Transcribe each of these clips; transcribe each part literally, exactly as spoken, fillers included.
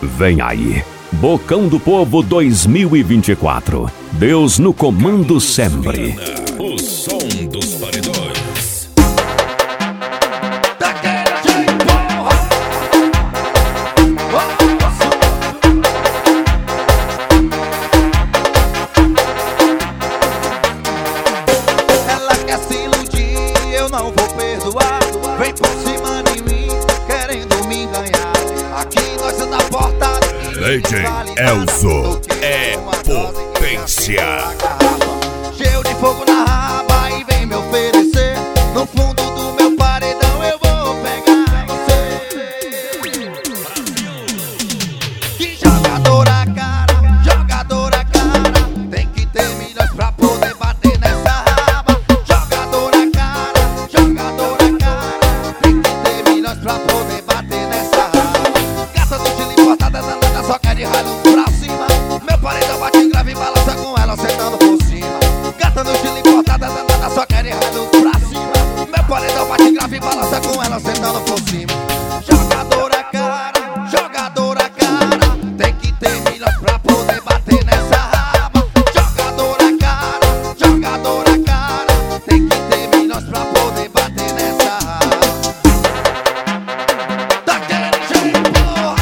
Vem aí, Bocão do Povo dois mil e vinte e quatro. Deus no comando sempre. O som dos paredões. Ela quer se iludir, eu não vou perdoar. Vem por cima de mim, querendo me ganhar. Aqui nós é na porta. D J Elzo é potência. Cheio de fogo na raba e vem me oferecer. No fundo do meu paredão eu vou pegar você. Que jogadora cara, jogadora cara. Tem que ter milhões pra poder bater nessa raba. Jogadora cara, jogadora cara. Tem que ter milhões pra poder bater nessa raba. Gata do estilo importada, danada, só quer de ralo pra cima. Meu paredão bate grave e balança com ela sentando por cima. Gata no estilo importada, danada, só quer errado pra cima. Meu paredão bate grave e balança com ela sentando por cima. Jogadora cara, jogadora cara. Tem que ter milhões pra poder bater nessa raba. Jogadora cara, jogadora cara. Tem que ter milhões pra poder bater nessa raba. Daquele jeito, porra.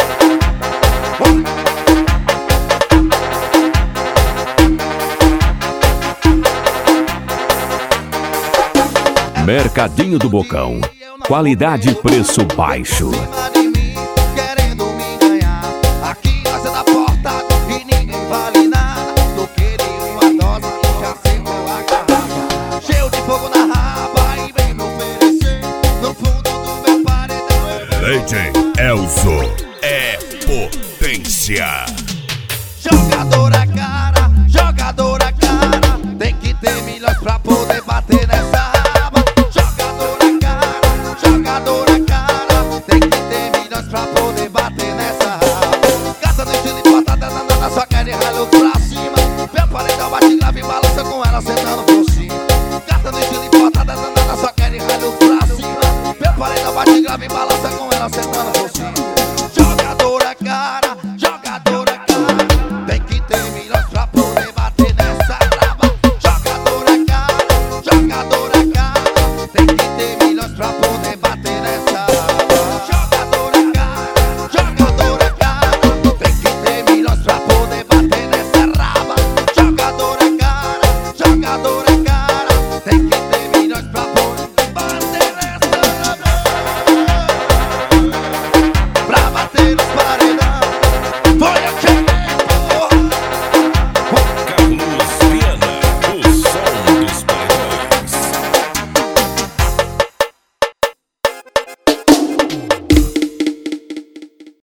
Mercadinho do Bocão. Qualidade e preço baixo. Querendo me ganhar. Aqui nós é da porta e ninguém vale nada. Tô querendo uma dose que já secou a garrafa. Cheio de fogo na raba e vem me oferecer. No fundo do meu paredão eu D J Elzo é potência. jogadora cara, jogadora cara. Tem que ter milhões pra poder bater nessa raba. Jogadora cara, jogadora cara. Tem que ter milhões pra poder bater nessa raba. Gata no estilo importada, danada, só quer de ralo pra cima. Meu paredão bate grave e balança com ela sentando.